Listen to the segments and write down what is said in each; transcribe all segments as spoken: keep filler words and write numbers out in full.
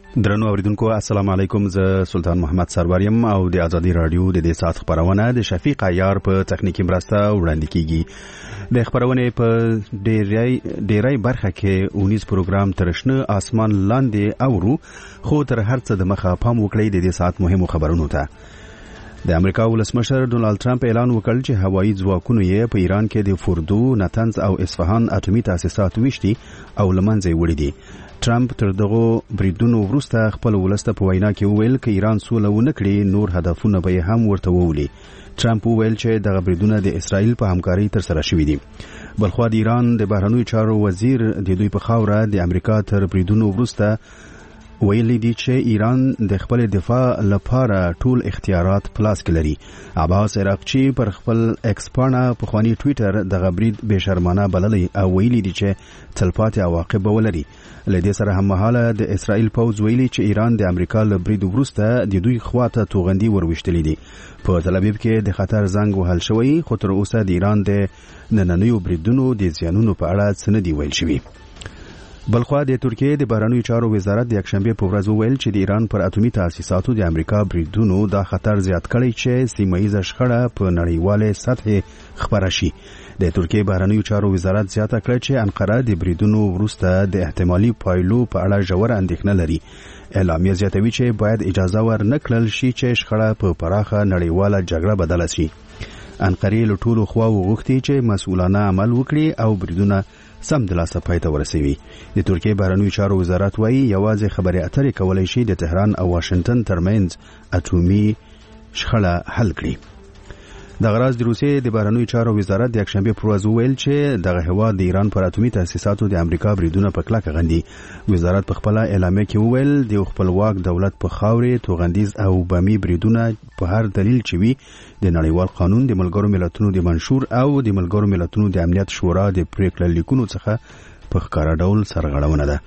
درنو اوریدونکو السلام علیکم، زه سلطان محمد سروریم او د ازادي رادیو د دې سات خبرونه د شفیق عیار په تخنیکی مرسته وړاندې کیږي. د خبرونه په ډیری ډیری برخه کې اونیز پروګرام ترشنه اسمان لاندې اورو، خو تر هر څه د مخه پام وکړئ د دې سات مهمو خبرونو ته. د امریکا ولسمشر ډونالد ټرمپ اعلان وکړ چې هوایي ځواکونه یې په ایران کې د فوردو، نتنز او اصفهان اټومي تاسیسات وشتي او لمنځه وړي دي. ټرمپ تر دغه بریدونو وروسته خپل ولسته په وینا کې وویل چې ایران سوله ونه کړي نور هدفونه به هم ورته وولي. ټرمپ وویل چې دغه بریدونه د اسرائیل په همکاري تر سره شوي دي. بلخو د ایران د بهرنیو چارو وزیر د دوی په خاوره د امریکا تر بریدونو وروسته ویلي دي چې ایران د خپل دفاع لپاره ټول اختیارات پلاس کې لري. عباس عراقچی پر خپل ایکس پاڼه په خواني ټوئیټر د غبرید به شرمانه بللی او ویلي دي چې تلپاتې عواقب ولري. لدې سره هم مهاله د اسرائیل پوز ویلي چې ایران د امریکا له برید وروسته د دوی خواته توغندي وروشتلې دي. په تل ابیب کې د خطر زنګ وهل شوی، خو تر اوسه د ایران د نننیو بریدونو د زیانونو په اړه څه نه دی ویل شوی. بلخو د ترکیه د بهرنیو چارو وزارت د یکشنبه په ورځ وویل چې د ایران پر اټومي تاسیساتو د امریکا بریدونو دا خطر زیات کړی چې سیمه ییزه شخړه په نړیواله سطح خبره شي. د ترکیه بهرنیو چارو وزارت زیاته کړه چې انقره د بریدونو وروسته د احتمالي پایلو په اړه ژور اندېښنه لري. اعلامیه زیاتوي چې باید اجازه ورنکړل شي چې شخړه په پراخه نړیواله جګړه بدله شي. انقره له ټولو خواو غوښتي چې مسؤلانه عمل وکړي او بریدونه سم د لاسه پای ته ورسوي. د ترکیه بهرنیو چارو وزارت وايي یوازې خبرې اترې کولای شي د تهران او واشنگټن ترمنځ اټومي شخړه حل کړي. د غراز د روسیې د بهرنیو چارو وزارت د یکشنبه پر ورځ ویل چې دغه هیواد د ایران پر اټومي تاسیساتو د امریکا بریدونه په کلکه غندي. وزارت په خپل اعلامیه کې وویل د خپلواک دولت په خاورې توغندیز او بمي بریدونه په هر دلیل چې وي د نړیوال قانون، د ملګرو ملتونو د منشور او د ملګرو ملتونو د امنیت شورا د پریکړې لیکونو څخه په ښکاره ډول سرغړونه ده.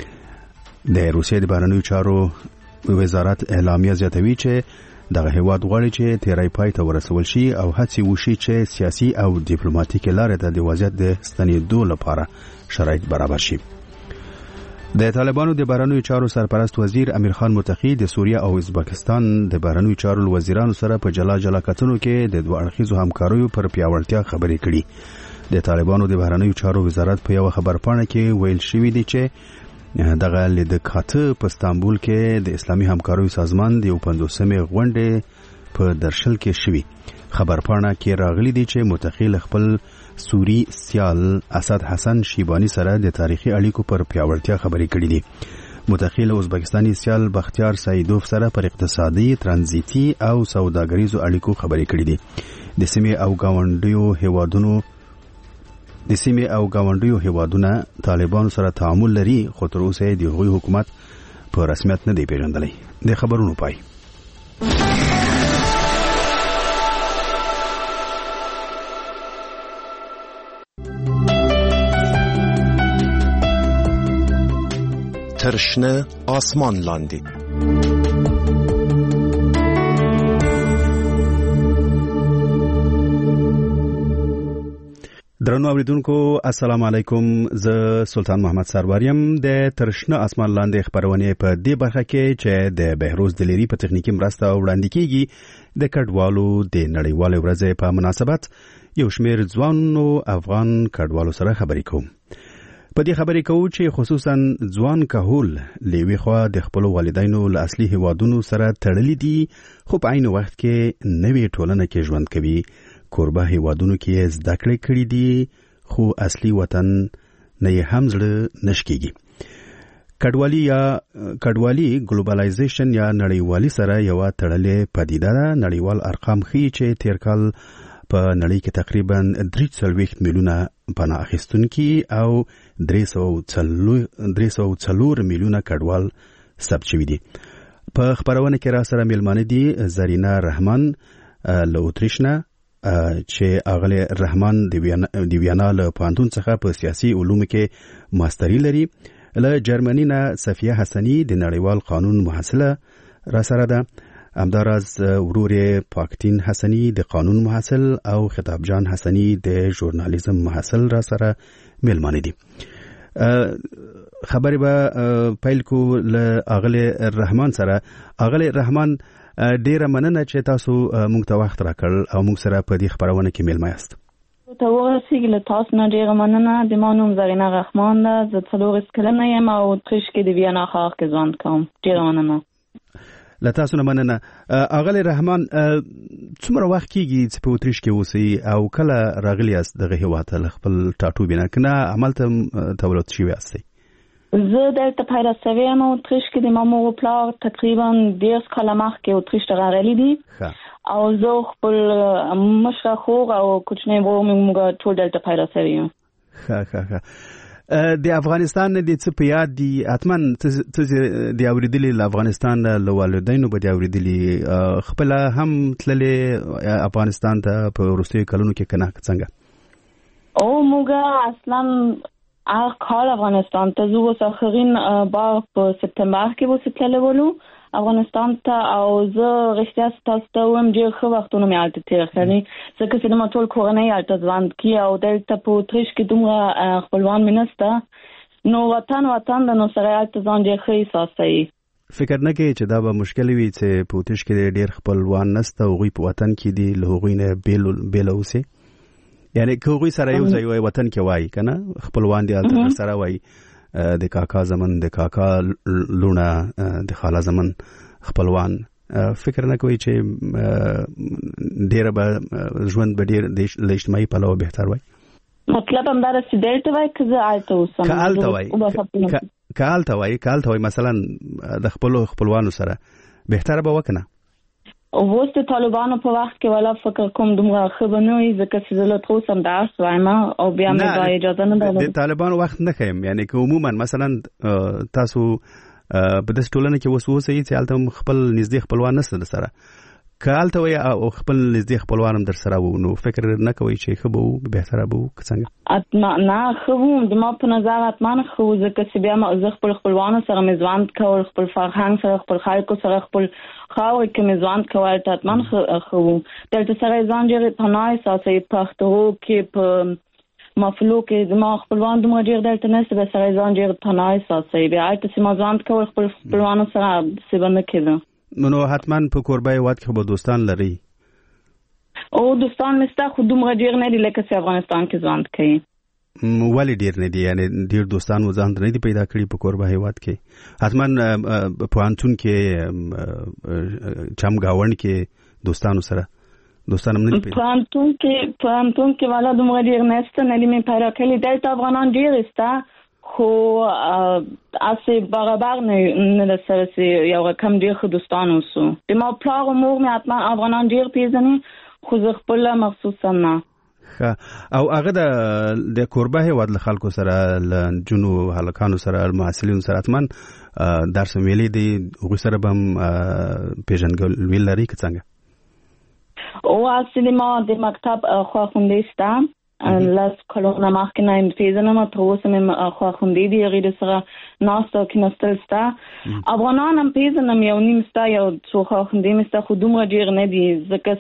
د روسیې د بهرنیو چارو وزارت اعلامیه زیاتوي چې دغه هیواد غواړي چې تیرای پای ته ورسول شي او هڅې وشي چې سیاسي او ډیپلوماټیکي لارې ته د وضعیت د ستنېدو لپاره شرایط برابر شي. د طالبانو د بهرنیو چارو سرپرست وزیر امیر خان متقی د سوریه او ازبکستان د بهرنیو چارو وزیرانو سره په جلا جلا کتنو کې د دوه اړخیزو همکاریو پر پیاوړتیا خبرې کړي. د طالبانو د بهرنیو چارو وزارت په یو خبرپاڼه کې ویل شوی دی چې دغه لید کاته په استانبول کې د اسلامي همکاریو سازمان د یو پنځوسمې غونډې په درشل کې شوی. خبرپاڼه کې راغلی دی چې متقی خپل سوری سیال اسد حسن شیبانی سره د تاریخي اړیکو پر پیاوړتیا خبرې کړې دي. متقی له ازبکستاني سیال بختیار سایدوف سره پر اقتصادي، ترانزیتي او سوداګریزو اړیکو خبرې کړې دي. د سیمې او گاونډیو هیوادونو د سیمې او گاونډیو هیوادونه طالبانو سره تعامل لري، خو تر اوسه د هغوی حکومت په رسمیت نه دی پیژندلی. د خبرونو پای. ترشنه آسمان لاندې. درنو اوریدونکو السلام علیکم، زه سلطان محمد سروریم. د ترشنه آسمان لاندې خبرونه په دې برخه کې چې د بهروز دلیری په تخنیکی مرسته وړاندې کیږي د کډوالو د نړیوال ورځې په مناسبت یو شمېر ځوانو افغان کډوالو سره خبرې کوم. په دې خبرې کوو چې خصوصا ځوان کهول لوي خو د خپل والدینو له اصلي هیوادونو سره تړلي دي، خو په عین وخت کې نوې ټولنه کې ژوند کوي. کوربه هیوادونو کې زده کړې کړې دي، خو اصلي وطن نه یې هم زړه نشکېږي. کډوالي یا کډوالي ګلوبلایزیشن یا نړیوالي سره یو تړلې پدیده ده. نړیوال ارقام ښیي چې تیر کال په نړۍ کې تقریبا درې څلوېښت میلیونه پناه اخیستونکي او درې سوه څلور میلیونه کډوال ثبت شوي دي. په خبرونه کې را سره میلمانه دي زرینا رحمان له اتریشنه چې اغله رحمان د ویانا له پانتون څخه په سیاسي علومو کې ماستری لري. له جرمني نه صفیه حسنی د نړیوال قانون محصله را سره ده. همداراز ورور پاکتین حسنی د قانون محصل او خطاب جان حسنی د ژورنالیزم محصل را سره میلمانه دي. خبرې به پیل کو له اغله رحمان سره. اغله رحمان ډیره مننه چې تاسو موږ ته وخت راکړ او موږ سره په دې خبرونه کې میلمه یاست. ته ورسېږي له تاسو نه ډیره مننه. د ما نوم زرینه رحمان ده. زه څلور کلنه یم او اتریش کې د وینا ښار کې ژوند کوم. ډیره مننه. له تاسو نه مننه. اغله رحمان څومره وخت کېږي چې په اتریش کې اوسئ او کله راغلی یاست دغه هېواد ته خپل ټاټوبې نه که نه همالته تولد شوي یاستئ؟ زه دلته پیدا شوی یم اتریش کې. د ما مور او پلار تقریبا دېرش کاله مخکې اتریش ته راغلي دي او زه خپل مشره خور او کوچنی ورور موږ ټول دلته پیدا شوي یو. ښه ښه ښه. د افغانستان د څه په یاد دي؟ حتما څه د اورېدلي له افغانستان له والدینو به د اورېدلي، خپله هم تللې افغانستان ته په وروستیو کلونو کې که نه څنګه؟ او موږ اصلا هر کال افغانستان ته ځو. اوس آخرین بار په سپتمبر کې به تللی ولو افغانستان ته او زه رښتیا ستاسو ته وایم ډېر ښه وختونه مې هلته تېر کړي ځکه چې زما ټول کورنۍ هلته ژوند کوي او دلته په اتریش کې دومره خپلوان مې نشته نو وطن وطن ده نو سړی هلته ځان ډېر ښه احساسوي. فکر نه کوي چې دا به مشکل وي چې په اتریش کې ډېر خپلوان نشته او هغوی په وطن کې دي له هغوی نه بېله اوسي؟ یعنی که هغوی سره یو ځای وای وطن کې وای که نه خپلوان دي هلته سره وای د کاکا زمن د کاکا لونه د خاله زمن خپلوان، فکر نه کوي چې ډیره به ژوند به ډیر له اجتماعي پلوه بهتر وای؟ مطلب هم دا چې دلته وای که زه هلته اوسم؟ که هلته وای که هلته وای که هلته وای مثلا د خپلو خپلوانو سره بهتره به وکنه؟ اوس د طالبانو په وخت کې والا فکر کوم دومره ښه به نه وي ځکه چې زه له تر اوسه هم درس وایم او بیا مې دا اجازه نه درلوده. د طالبانو وخت نه ښیم، یعنې که عموما مثلا تاسو په داسې ټولنه کې اوس اوسئ چې هلته خپل نږدې خپلوان نشته در سره، که هلته وایي او خپل نږدې خپلوان هم در سره وو نو فکر نه کوئ چې ښه به وو بهتره به وو که څنګه؟ نه ښه وو، د ما په نظر حتما ښه وو ځکه چې بیا زه خپل خپلوانو سره مې ژوند کول، خپل فرهنګ سره خپل خلکو سره خپل خاورې کې مې ژوند کول ته حتما ښه وو. دلته سره ځان ډېر پناه احساسوي په پښتو کې په مفلو کې زما خپلوان دومره ډېر دلته نشته بیا سره ځان ډېر پناه احساسوي. بیا هلته چې ما ژوند کول خپل خپلوانو سره داسې به نه کېده. نو حتما په کوربه هېواد کې به دوستان لرئ؟ او دوستان مې شته خو دومره ډېر نه دي لکه چې افغانستان کې ژوند کوي. ولې ډېر نه دي؟ یعنې ډېر دوستان مو ځان ته نه دي پیدا کړي په کوربه هېواد کې؟ حتما پوهنتون کې چمګاونډ کې دوستانو سره دوستان هم نه دي پیدا؟ پوهنتون کې پوهنتون کې والا دومره ډېر نشته، نه دي مې پیدا کړي. دلته افغانان ډېر شته خو اسې برابر نه ده سره چې یو رقم ډېر ښه دوستان اوسو. د ما پلار او مور مې حتما افغانان ډېر پېژني خو زه خپله مخصوصا نه. ښه. او هغه د کوربه هېواد له خلکو سره له نجونو هلکانو سره محصلینو سره حتما درس میلې دي، هغوی سره به هم پېژندګلوي لري که څنګه؟ او اصلي ما د مکتب خواخوندې شته لاس کلونه مخکې نه یم پېژنم تر اوسه مې خواخوندې دي هغې د سره ناسته او کېناستل شته. افغانان هم پېژنم یو نیم شته یو څو خواخوندې مې شته خو دومره ډېر نه دي ځکه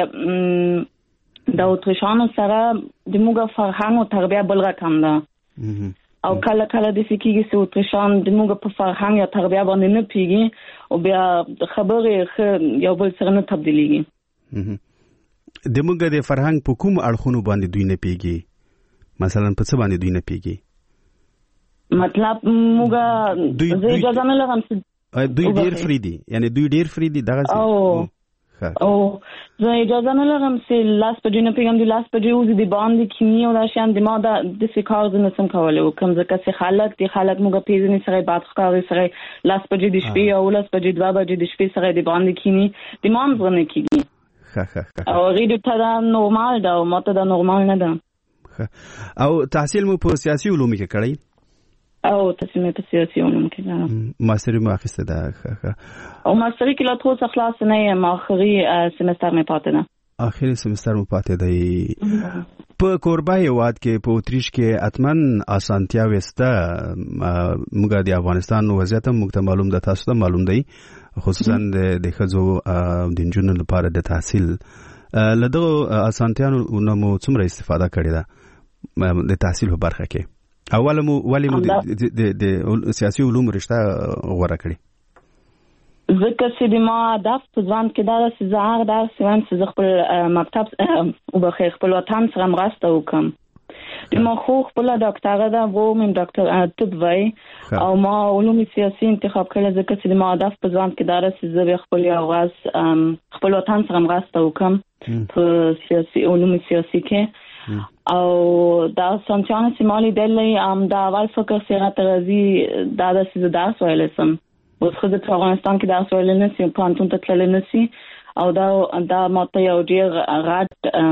چې د اتریشانو سره د موږ فرهنګ او تربیه بل رقم ده او کله کله داسې کېږي چې اتریشان د موږ په فرهنګ یا تربیه باندې نه پوهېږي او بیا خبرې ښه یو بل سره نه تبدیلېږي. د موږ د فرهنګ په کوم اړخونو باندې دوی نه پیږي؟ مثلا په څه باندې دوی نه پیږي؟ مطلب موږ زه اجازه نه لرم چې دوی ډېر فری دي، یعنی دوی ډېر فری دي دغسې؟ او زه اجازه نه لرم چې لاس بجې نه پیږم د لاس بجې وځي د باندې کیني او دا شیان د ما دا داسې کار زه نشم کولی وکړم ځکه چې خلک د خلک موږ پېژني سره باد ښکاري سره لاس بجې د شپې او لاس بجې دوه بجې د شپې سره د باندې کیني د ما هم زړه نه کېږي او غیدو ته دا نورمال ده او ما ته دا نورمال نه ده. او تحصیل مو په سیاسي علومو کې کړی؟ او تحصیل مې په سیاسي علومو کې کړی. ماستري مو اخیسته ده؟ او ماستري کې لا تر اوسه خلاص نه یم، آخري سمستر مې پاتې ده. آخري سمستر مو پاتې دی. په کوربه هېواد کې په اتریش کې حتما اسانتیاوې شته. موږ د افغانستان وضعیت هم موږ ته معلوم ده، تاسو ته معلوم دی، خصوصا د ښځو د نجونو لپاره د تحصیل. له دغو اسانتیانو نه مو څومره استفاده کړې ده د تحصیل په برخه کې؟ اول مو ولې مو د سیاسي علوم رشته غوړه کړې؟ ځکه چې د ما هدف په ځوان کې دا چې زه هغه درس وایم چې زه خپل مکتب او بخیر خپل وطن سره مرسته وکړم. د ما خو خپل ډاکټره ده و مم ډاکټر طب وای او ما علوم سیاسي انتخاب کړل ځکه چې د ما هدف په ځوان کې دا چې زه خپل اواز خپل وطن سره مرسته وکړم په سیاسي علوم سیاسي کې. او دا څنګه چې مالي دلې ام دا اول فکر سره ترازی دا د سیده درس ویلسم اوس خو د افغانستان کې درس ویل نه سي پانتون ته تلل نه سي او دا دا ماته یو ډیر غټ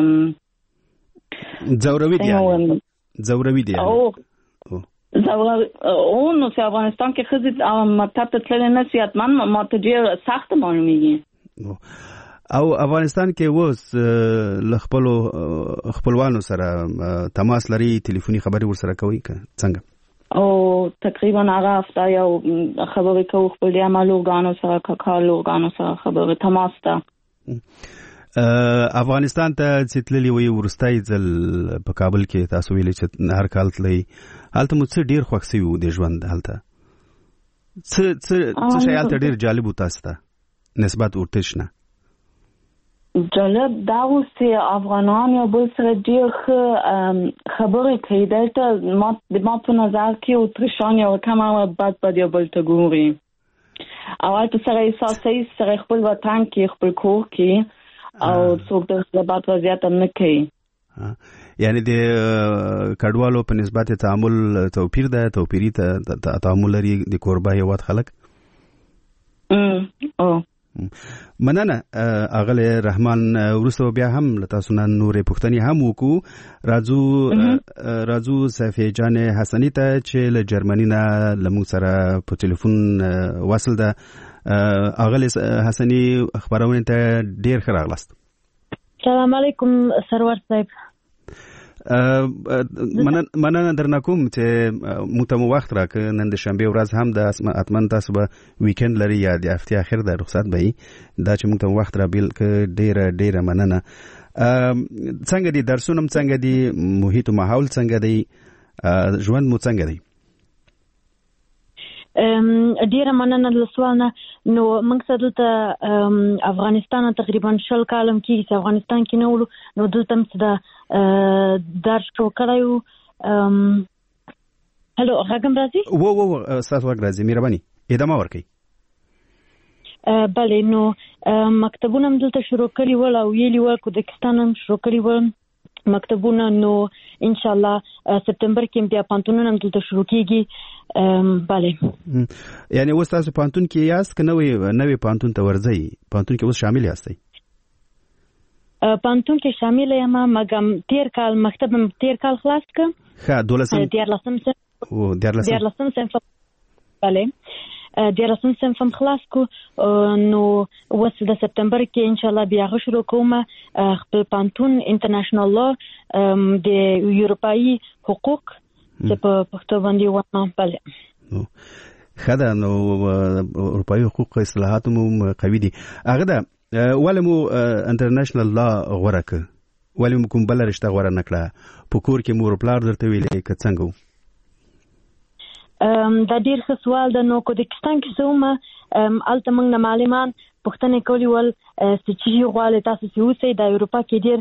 زوروي دي زوروي دي او زوروي او نو چې افغانستان کې خزي مکتب ته تلل نه سي اتمن ماته ډیر سخت معلومیږي. او افغانستان کې اوس خپل خپلوانو سره تماس لري، ټلیفوني خبري ورسره کوي څنګه؟ او تقریبا هغه هفته یو خبرې کوو خپل د عمل ارګانو سره کاکال ارګانو سره خبرې تماس ته. افغانستان ته چې تللی وي ورستای ځل په کابل کې تاسو ویلي چې هر کال تللی، هلته مو څه ډیر خوښ شوي و د ژوند؟ هلته څه څه څه شی هلته ډیر جالب و تاسو ته نسبت ورته شنه؟ جالب دا و چې افغانان یو بل سره ډیر خبرې کوي. دلته ما د ما په نظر کې اتریشان یو کم بد بد یو بل ته ګوري او هلته سره احساسي سره خپل وطن کې خپل کور کې او څوک د بد وضعیت هم نه کوي. یعنی د کډوالو په نسبت تعامل توپیر ده، توپیري تعامل لري د کوربه هیواد خلک. او مننه اغله رحمان، ورسو بیا هم تاسو نن نورې پوښتنې هم وکړو. راځو راځو صفیه جان حسنی ته چې له جرمني نه لمو سره په ټلیفون وصل ده. اغله حسنی خبرونه ته ډیر ښه راغلاست. السلام علیکم سرور صاحب. مننه درنه کوم چې مو ته وخت راک. نن د شنبه ورځ هم د اتمن تاسو به ویکند لري یا د هفته اخر د رخصت به دا چې مو ته وخت را بیل ک ډیره ډیره مننه. څنګه دي درسونه څنګه دي محیط او ماحول څنګه دی ژوند مو څنګه دی؟ ډیره مننه له سوالنه. نو موږ دلته افغانستان تقریبا شل کالم کې چې افغانستان کې نه ولو نو دلته هم د درس کړو. هلو غږم راځي؟ و و تاسو غږ راځي، مهرباني ادامه ورکړئ. بله نو مکتبونه هم دلته شروع کړي ول او ویلي ول کوزاکستان هم شروع کړي ول مکتبونه. نو ان شاء الله سپتمبر کې بیا پانتونونه هم دلته شروع کیږي. بله یعنی اوس تاسو پانتون کې یاست که نوې نوې پانتون ته ورځئ؟ پانتون کې اوس شامل یاستئ؟ پانتون کې شامل یم مګم تیر کال مکتب تیر کال خلاص کړ. ښه دولسم دیارلسم او دیارلسم دیارلسم صنف بله دیارلسم صنف هم خلاص کو. نو اوس د سپتمبر کې ان شاء الله بیا شروع کوم خپل پانتون انټرنیشنل لا د یورپایي حقوق چې په پښتو باندې وانه. بله خدا نو اروپایي حقوق اصلاحات مو قوي دي. هغه دا ولمو انټرنیشنل لا غوړه ک ولمو کوم بل رشته غوړه نکړه په کور کې مور پلار درته ویلې ک څنګه؟ دا ډیر ښه سوال ده. نو کوزاکستان کې زوم الته موږ نه معلمان پښتنه کولی ول چې غواړي تاسو چې اوسئ د اروپا کې ډیر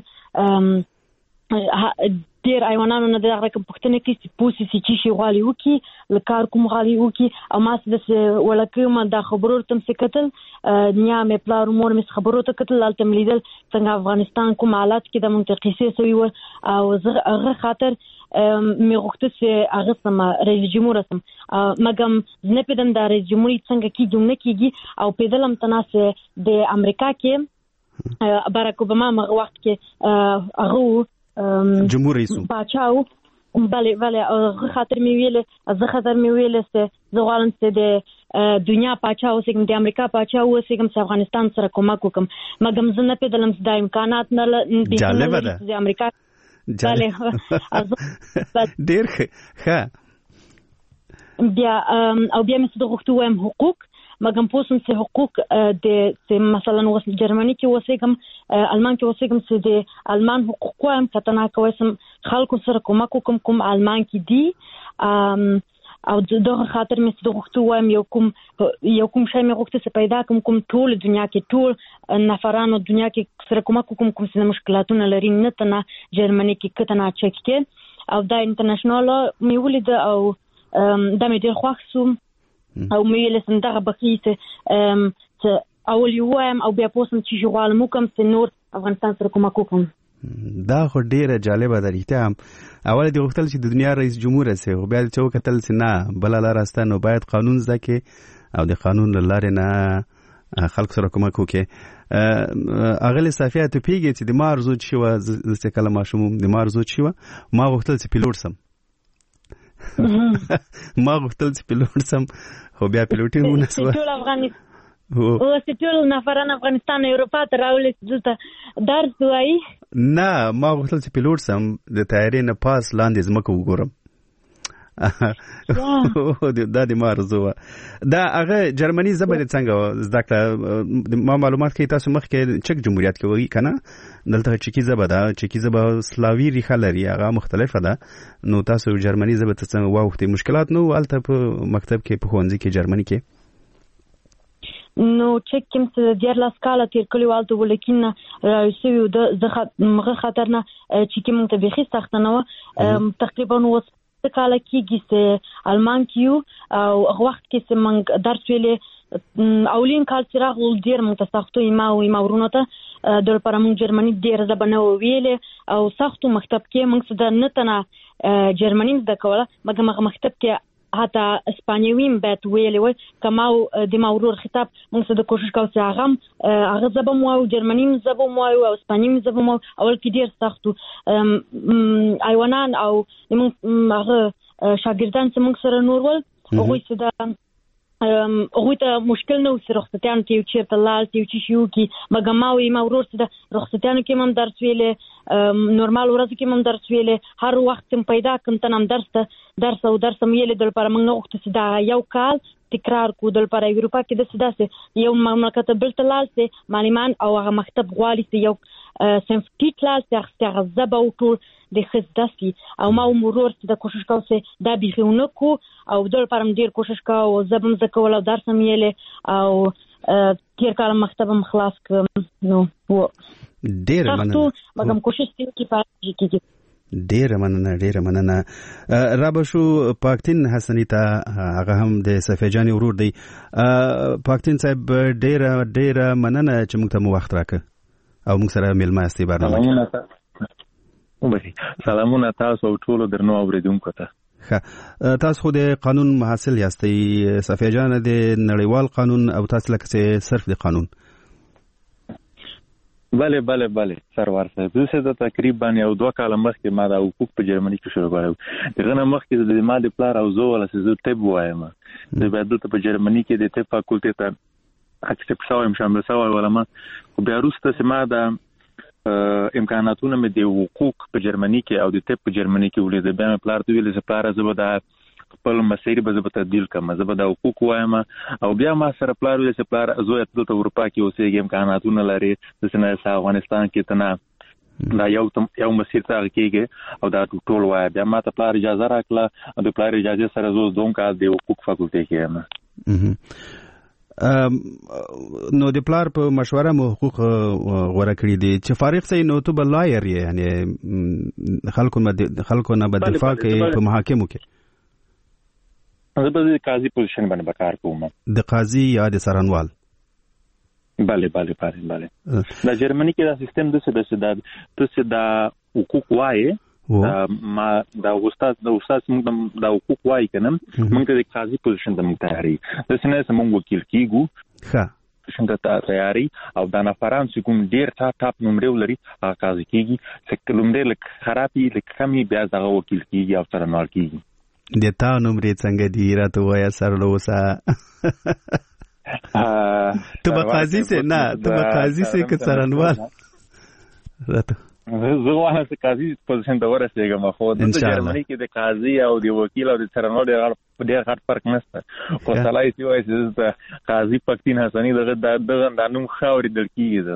ډیر ایوانانو نه دغه پښتنه کې چې پوسی چې شي غواړي وکي لکار کوم غواړي وکي او ما د ولکه ما د خبرو تم سکتل نیا مې پلار مور مې خبرو ته کتل الته ملیدل څنګه افغانستان کوم حالات کې د منطقې سوي و او زغه خاطر مې غوښته چې هغه سم رئیس جمهور سم مګم نه پدم د رئیس جمهور څنګه کې جمله کېږي او پدلم تناسه د امریکا کې باراک اوباما مغه وخت کې هغه جمهور رئیس باچاو بله بله خاطر مې ویل زه خاطر مې ویل چې زه غواړم چې د دنیا پاچا اوسېږم د امریکا پاچا اوسېږم چې افغانستان سره کومک وکم مګم زه نه پدلم د امکانات نه جالب ده د امریکا بله ډیر ښه بیا او بیا مې څه غوښتو وایم حقوق مګم پوسم چې حقوق د مثلا وس جرمني کې اوسېږم المان کې اوسېږم چې د المان حقوق وایم کتنا کوم خلکو سره کومک کوم کوم آلمان کې دي او دغه خاطر مې څه غوښتو وایم یو کوم یو کوم شی مې غوښته چې پیدا کوم کوم ټول دنیا کې ټول نفرانو دنیا کې سره کومک کوم کوم څه مشکلاتونه لري نه تنه جرمني کې کتنه چک کې او دا انټرنیشنل مې ولید او دا مې ډېر خوښ شوم او مې لسم دغه بقیته چې اول یو وایم او بیا پوسم چې غواړم کوم چې نور افغانستان سره کومک کوم. دا خو ډیره جالبه ده ریته هم اول د غوښتل چې د دنیا رئیس جمهور سي او بیا چې وکتل چې نه بل لار راسته نو باید قانون زکه او د قانون لاره نه خلک سره کومک وکړي. اغلی صافیه ته پیږي چې د مارزو چې و د کله ماشوم د مارزو چې و ما غوښتل چې پیلوټ سم ما غوښتل چې پیلوټ سم خو بیا پیلوټینګ ونسوه ټول افغانستان او ټول نفران افغانستان اروپا ته راولې دلته درس وایي نه ما غوښتل چې پیلوټ سم د طیارې نه پاس لاندې ځمکه وګورم دا د مارزو دا هغه جرمني زبر څنګه زده کړه ما معلومات کې تاسو مخ کې چک جمهوریت کې وایي کنه دلته چکی زبر دا چکی زبر سلاوي ریخه لري هغه مختلفه ده نو تاسو جرمني زبر څنګه واوختي مشکلات نو الته په مکتب کې په ښوونځي کې جرمني کې نو چک کوم څه ډیر لاس کاله تیر کلیوالته ولیکن راوسیو د زخه مغه خطر نه چې کوم ته بخي سخت نه تقریبا وس کاله کېږي چې آلمان کیو او هغه وخت کې چې موږ درس ویلې اولین کال چې راغلو ډیر موږ ته سختو ما او ما ورونه ته د لپاره موږ جرمني ډیر زبنه ویلې او سختو مکتب کې موږ څه نه تنه جرمني زده کوله مګر مکتب کې حتی اسپانیویم بیت ویلې وای کماو د ماورور خطاب موږ د کوشش کوو چې هغه هغه زبم وایو جرمنیم زبم وایو او اسپانیم زبم وایو اول کې ډیر سختو ایوانان او موږ هغه شاګردان چې موږ سره نور ول هغه څه دا هغه ته مشکل نه وسره رخصتیان کې یو چیرته لال یو چی شو کې مګماوي ماورور څه د رخصتیان کې مم درس ویلې نورمال ورځ کې مم درس ویلې هر وخت پیدا کوم تنم درس درس او درس مې له لپاره موږ وخت چې دا یو کال تکرار کو د لپاره اروپا کې د سداسه یو مملکت بل تلال سي معلمان او هغه مکتب غوالي سي یو سنفتي کلاس د غزبه او ټول د خصداسي او ما مرور د کوشش کوم چې دا بيخونه کو او د لپاره ډیر کوشش کوم زبم زکول او درس مې له او تیر کال مکتب مخلاص کوم نو و ډیر مننه مګم کوشش کوي پاتې کیږي ډیره مننه ډیره مننه رابشو پاکتین حسنی ته هغه هم د صفیجان ورور دی پاکتین صاحب ډیره ډیره مننه چې موږ ته وخت راکړ او موږ سره ملما استي برنامه سلامونه تاسو او ټول درنو اوریدونکو ته تاسو خو د قانون محصل یاستئ صفیجان د نړیوال قانون او تاسو لکه صرف د قانون بله بله بله سرور صاحب زه د تقریبا یو دوه کاله مخکې ما د حقوق په جرمني کې شروع کړو دغه نه مخکې د ما د پلار او زه ولا زه طب وایم د بدلته په جرمني کې د طب فاکولټي ته اکسپټ شوم شامل شوم ولا ما بیا وروسته سم دا امکاناتونه مې د حقوق په جرمني کې او د طب په جرمني کې ولې د بیا مې پلار ته ویل چې پلار زه به د خپل مسیر به زه به تبدیل کړم زه به د حقوق وایم او بیا ما سره پلار ویل چې پلار زه ته اروپا کې اوسېږم امکاناتونه لري د سنه افغانستان کې تنه دا یو یو مسیر ته کېږي او دا ټول وای بیا ما ته پلار اجازه راکړه او د پلار اجازه سره زه دوم کال د حقوق فاکولټي کې یم نو د پلار په مشوره مو حقوق غوړه کړی دي چې فارغ سي نو ته بل لایر یعنی خلکو خلکو نه بدفاع کې په محاکمو کې زه به د قاضي پوزیشن باندې بکار کوم د قاضي یا د سرانوال بله بله بله بله د جرمني کې دا سیستم د څه د څه د حقوق وایي ما دا استاد د استاد موږ د حقوق وایي کنه موږ د قاضي پوزیشن د متحري د سنه سمون وکیل کیګو ښه څنګه تیاری او د نفران چې کوم ډیر تا ټاپ نمبر ولري هغه قاضي کیږي چې کلمډه لک خرابي لک کمی بیا دغه وکیل کیږي او سرانوال کیږي د تا نمبر څنګه دی راته وایا سر لوسا تو به قاضي سه نه تو به قاضي سه که سرانوال راته زه وایم چې قاضي پوزیشن ته ورسېږم خو د جرمني کې د قاضي او د وکیل او د سرانوال ډېر غټ فرق نشته خو سلای سی وایي چې قاضي پاکتین حسنی دغه د نوم خاورې دل کېږي زه سره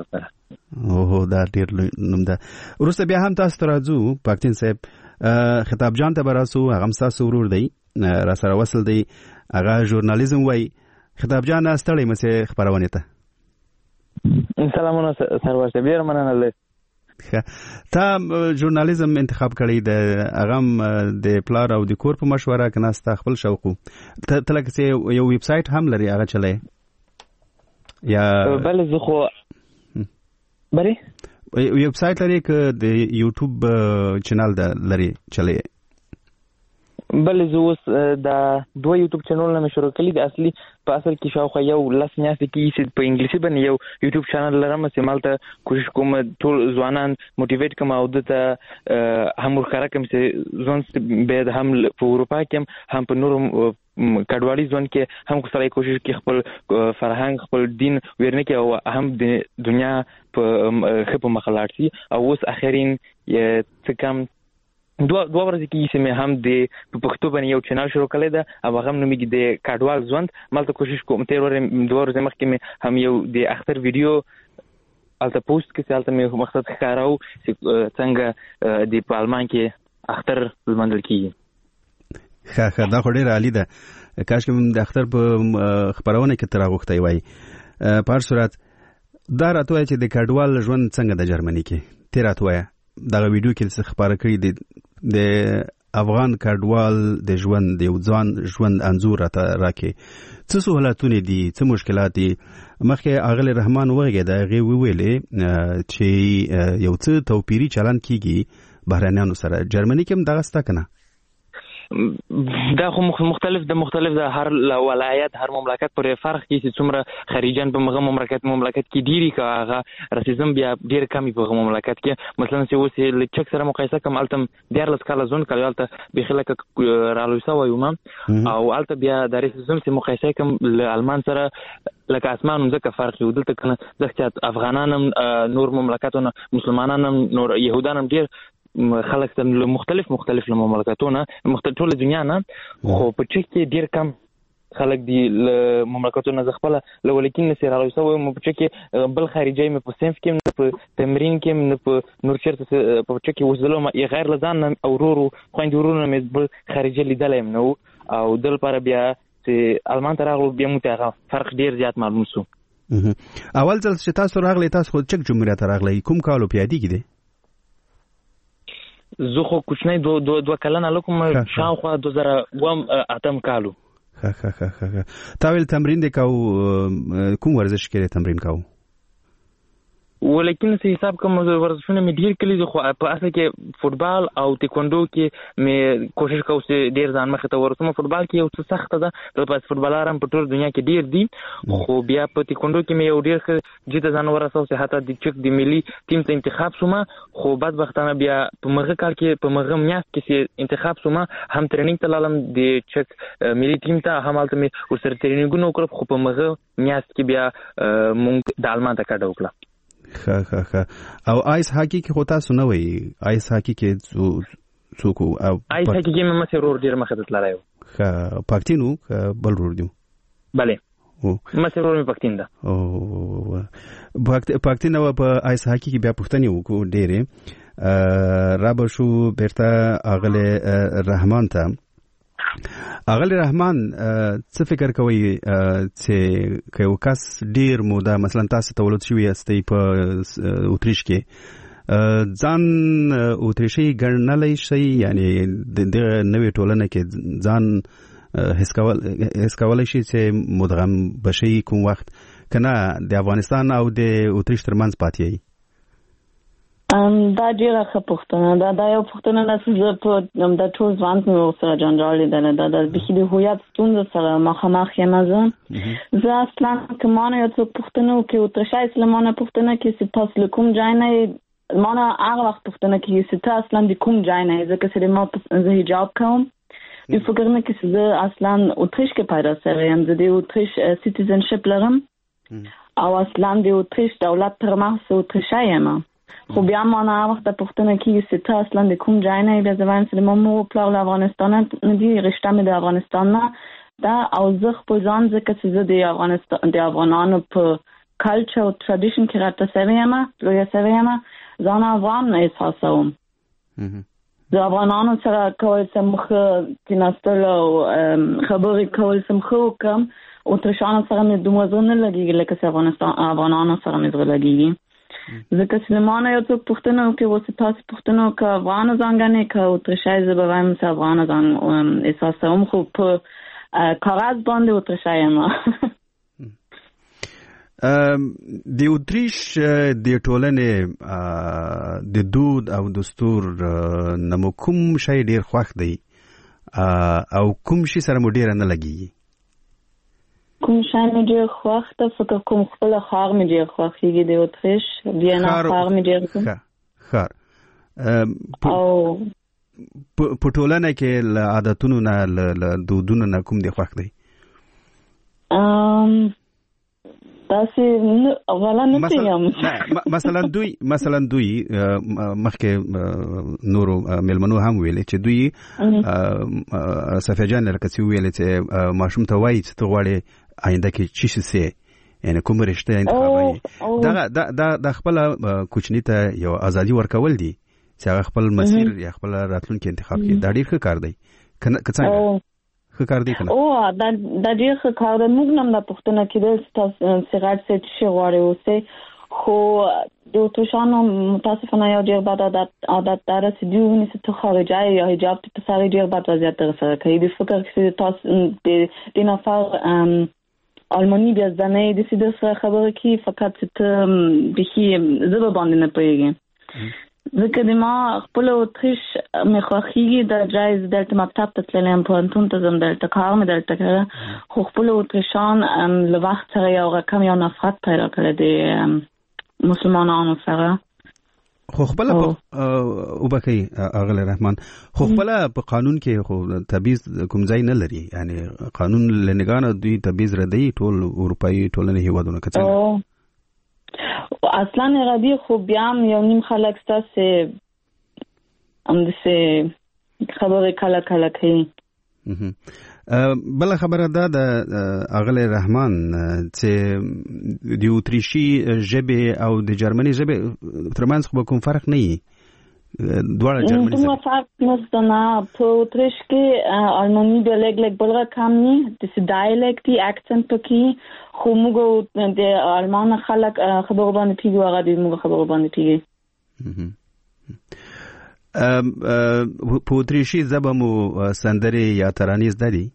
اوه دا ډیر نوم ده. وروسته بیا هم تاسو ته راځو پاکتین صاحب. خطاب جان ته براسو هغه تاسو ورور دی را سره وصل دی هغه ژورنالیزم وای. خطاب جان ستړی مې خبرونه ته. سلامونه سرور صاحب ډیر مننه. تا ژورنالیزم انتخاب کړی د هغه د پلار او د کور په مشوره کنه ستا خپل شوق ته تلکه یو ویب سایت هم لري هغه چلای یا بل زه خو بری ویب سایت لري که د یوټیوب چینل د لري چلای بل زه اوس د دوه یوټیوب چینلونه مې شروع کړي د اصلي په اصل کې شاوخوا یو لس میاشتې کې په انګلیسي باندې یو یوټیوب چینل لرم چې مالته کوشش کوم ټول ځوانان موټیویټ کوم او دته هم ورکړه کوم چې ځوان به هم په اروپا کې هم په نورو کډوالي ځوان کې هم سره کوشش کوي خپل فرهنګ خپل دین ورنه کې او هم د دنیا په خپل مخالات شي او اوس اخرین څه کم دوه دوه ورځې کې چې هم د پښتو باندې یو چینل شروع کړی دا او هغه نومېږي د کډوال ژوند. مالته کوشش کوم تیر ورځ دوه ورځې مخکې هم یو د اختر ویډیو الته پوسټ کې چې الته مې مقصد ښکاراو چې څنګه د پالمان کې اختر لمانځل کیږي. ښه ښه دا خو ډېره عالي ده. کاش کې د اختر په خپرونه کې تر راغوښتی وای. په هر صورت دا راته وایي چې د کډوال ژوند څنګه د جرمني کې ته راته وایه دغه ویډیو کې څه خبره کړې د د افغان کډوال د ژوند د ځوان ژوند انځور راکې څه سہولتونه دي څه مشکلات دي. مخکې اغلی رحمان وغه د غي ویلې چې یو څه توپیری چلن کیږي بهرانيانو سره. جرمني کې هم دغه ستا کنه دا خو مختلف د مختلف د هر ولایت هر مملکت پر فرق کې چې څومره خارجان په مغه مملکت مملکت کې ډیری کاغه راسیزم بیا ډیر کمی په مملکت کې مثلا چې اوس له چک سره مقایسه کوم التم ډیر لس کاله ځون کالته بخلک رالوسا وایوم او الته بیا د راسیزم چې مقایسه کوم له المان سره لکه اسمان زکه فرق یو دلته کنه ځکه افغانانم نور مملکتونه مسلمانانم نور يهودانم ډیر خلک تم مختلف مختلف له مملکتونه مختلف ټول دنیا نه خو په چک کې ډیر کم خلک دی له مملکتونه زغپله لولیکن سره راوسو مو په چک کې بل خارجي مې په سنف کې نه په تمرین کې نه په نور چیرته په چک کې وزلم یې غیر لزان او ورورو خويند ورونو مې بل خارجي لیدلم نو او دل پر بیا چې المان تر هغه بیا متغه فرق ډیر زیات معلوم شو. اول ځل چې تاسو راغلی تاسو خو چک جمهوریت راغلی کوم کالو پیادي کې دي؟ زه خو کوچنی دو دو دو کلنه لکم شاوخوا دو زره وم اتم کالو. ښه ښه ښه ښه تا ویل تمرین دی کاو کوم ورزش کې تمرین کاو؟ ولیکن چې حساب کوم ورزشونه مې ډیر کړي خو په اصل کې فوتبال او تایکوندو کې مې کوشش کوم چې ډیر ځان مخ ته ورسوم. فوتبال کې یو څه سخت ده د پاس فوتبالران په ټول دنیا کې ډیر دي خو بیا په تایکوندو کې مې یو ډیر ښه جته ځان ورسوم چې حتی د چک د ملي ټیم ته انتخاب شوم خو بدبختانه بیا په مغه کال کې په مغه میاشت کې انتخاب شوم هم ټریننګ ته لاړم د چک ملي ټیم ته هم الته مې ورسره ټریننګونه وکړم خو په مغه میاشت کې بیا مونږ د المان ته کډه وکړه. ښه ښه ښه او آیس هاکی کې خو تاسو نه وای آیس هاکی کې څوک او آیس هاکی کې مې مسه ورور ډیر مخه ته تلای و. ښه پاکتینو بل ورور دی؟ bale او مسه ورور مې پاکتین ده. او پاکتین او په آیس هاکی کې بیا پښتني وکړو ډېرې رابر شو بیرته اغله رحمان ته. اغلی رحمان څه فکر کوي چې یو کس ډیر موده مثلا تاسو ته ولود شوی استي په اوتریش کې ځان اوتریشي ګڼلای شي یعنی د نوې ټولنه کې ځان هیڅ کول هیڅ کولای شي چې مدغم بشي کوم وخت کنه د افغانستان او د اوتریش ترمنځ پاتې ام دا ډیره ښه پوښتنه ده. دا یو پوښتنه ده چې زه په د ټول ځوان مې سره جنجال لیدل ده د بخي د هویت ستونزه سره مخامخ یم. زه زه اصلا کمانه یو څه پوښتنه کوي او ترشا اسلامانه پوښتنه کوي چې تاسو کوم ځای نه مانه هغه وخت پوښتنه کوي چې تاسو اصلا د کوم ځای نه ځکه چې ما زه حجاب کوم د فکر نه کوي چې زه اصلا اوتریش کې پیدا شوم یم. زه د اوتریش سیټیزنشپ لرم او اصلا د اوتریش دولت تر مخه اوتریشا یم خو بیا ما نه وخت پوښتنه کیږي چې تاسو اصلا د کوم ځای نه یې د ځوان سره مو پلاو له افغانستان نه دی رښتا مې د افغانستان نه دا او زه خپل ځان ځکه چې زه د افغانستان د افغانانو په culture او tradition کې راته سوي یم لوی سوي یم ځان افغان نه احساسوم د افغانانو سره کول سم خو کیناستل او خبرې کول سم خو کوم او ترشان سره مې دومره ځونه لګیږي لکه افغانستان افغانانو سره مې زړه لګیږي ځکه سلیمان یو څوک پښتنو کې وسه تاسو پښتنو کې افغان ځانګنې کې او ترشای زبوایم سره افغان ځان احساسوم خو په کاغذ باندې او ترشای ما د اتریش د ټولنې د دود او دستور نمو کوم شی ډیر خوښ دی او کوم شي سره مو ډیر نه لګي کوم شی مې ډیر خوښ ده فکر کوم خپل خار مې ډیر خوښیږي د اتریش وینا خار مې ډیر خوښ خار او په ټولنه کې له عادتونو نه له دودونو نه کوم دی خوښ دی ام تاسو اولا نه پیغام مثلا دوی مثلا دوی مخکې نورو ملمنو هم ویل چې دوی صفیجان لکه ویل چې ماشوم ته وایي چې ته غواړې آینده کې چی شي سي یعنی کوم رشته انتخابي دا دا د خپل کوچنی ته یو ازادي ورکول دي چې هغه خپل مسیر یا خپل راتلونکي انتخاب کړي دا ډیر ښه کار دی کنه څنګه ښه کار دی کنه او دا دا ډیر ښه کار دی موږ نن د پښتنه کې د سیګریټ څخه چې غواړي اوسه خو د توشانو متاسفانه یو ډیر بد عادت عادت دار چې دیونه څه خارجه یا حجاب په ساري ډیر بد وضعیت سره کوي د فکر چې تاسو د د نفر آلمانی بیا ځنه د سیده سره خبره کوي فقط ته به زبر باندې نه پیږي ځکه د ما خپل اتریش مې خوښیږي د جایز دلته مکتب ته تللم پوهنتون ته ځم دلته کار مې دلته کړی خو خپل اتریشان له وخت سره یو رقم یو نفرت پیدا کړی د مسلمانانو سره خو خپل وبکې اغل رحمان خو خپل په قانون کې خو تبعیض کوم ځای نه لري یعنی قانون لنګانه دوی تبعیض ردی ټول اروپאי ټولنه هیوادونه کڅ اصلا غدي خو بیا یو نیم خلک ستاسو ام دسه خبره کله کله کوي بل خبره ده د اغل رحمان چې د اتریشي ژبه او د جرمني ژبه ترمنځ خو کوم فرق نه وي دواړه جرمني کوم فرق نشته نه په اتریش کې آلماني د لګ لګ بلغه کم نه د ډایلکټي اکسنت پکې خو موږ د آلمان خلک خبرو باندې پیږي هغه د موږ خبرو باندې پیږي په اتریشي ژبه مو سندري یا ترانې زده دي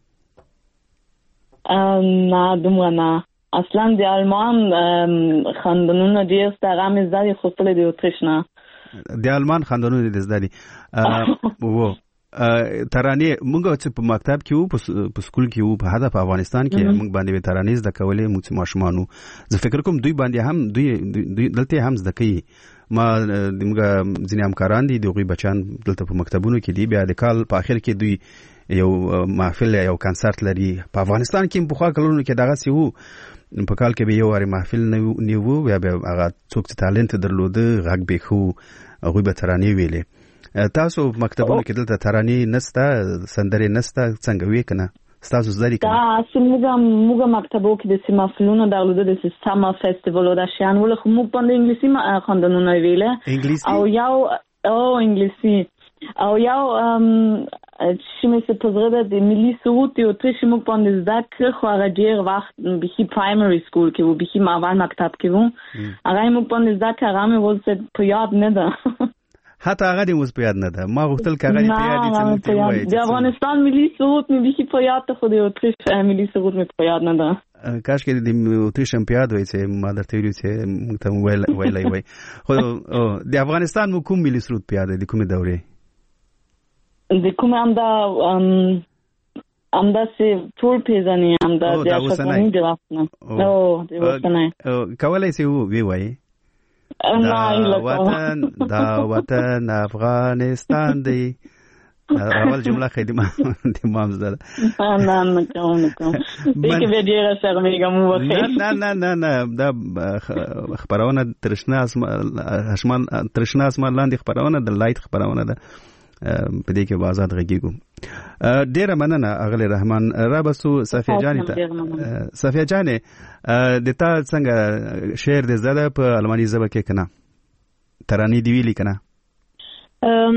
نه دومره نه اصلا د آلمان خاندانونه ډېر ستاره مې زده دي خو خپل د اتریش نه د آلمان خاندانونه دې زده دي وو ترانې موږ چې په مکتب کې وو په سکول کې وو په هدف افغانستان کې موږ باندې ترانې زده کولې موږ ماشومانو زه فکر کوم دوی باندې هم دوی دلته هم زده کوي ما دمګه ځینې همکاران دي دوی بچان دلته په مکتبونو کې دي بیا د کال په اخر کې دوی یو محفل یو کنسرت لري په افغانستان کې په خوا کلونو کې دغه سی وو په کال کې به یو واره محفل نیو بیا به هغه څوک چې ټالنت درلوده غږ به خو هغه به ترانې ویلې تاسو مکتبونو کې دلته ترانې نسته سندرې نسته څنګه وې کنه تاسو زری کنه دا موږ موږ مکتبو کې د سیمه فلونو درلوده د سیستم فستیوال او د شان ول خو موږ باندې انګلیسي خواندنونه ویله او یو او انګلیسي او یو چې مې څه پزره د ملي سرود یو ترې چې موږ باندې ذکر خو هغه ډیر وخت به پرایمری سکول کې وو به ماوال مکتب کې وو هغه موږ باندې ذکر هغه مې ولڅ په یاد نه ده حتی هغه دې اوس په یاد نه ده ما غوښتل کاغه دې په یاد دي چې موږ ته وایي د افغانستان ملي سرود مې به په یاد ته خو د اتریش ملي سرود مې په یاد نه ده کاش کې د اتریش په یاد وای چې ما درته ویل چې موږ ته ویل ویلای وای خو د افغانستان مو کوم ملي سرود په یاد دي کومه دوره د کوم هم دا ام دا سي ټول پیژنې ام دا د افغانستان د واسنه او د واسنه کولای سي وی وای دا وطن دا وطن افغانستان دی اول جمله خدمه د امام زده نه نه کوم کوم دغه به ډیره شرمېږه مو وکړه نه نه نه نه دا خبرونه ترشنا اسمان ترشنا اسمان لاندې خبرونه د لایت خبرونه ده په دې کې آزاد غږیږو ډیره مننه اغلی رحمان. را بسو صفیه جانې ته. صفیه جانې د تا څنګه شعر د زده په الماني ژبه کې کنه ترانې دی ویلي کنه؟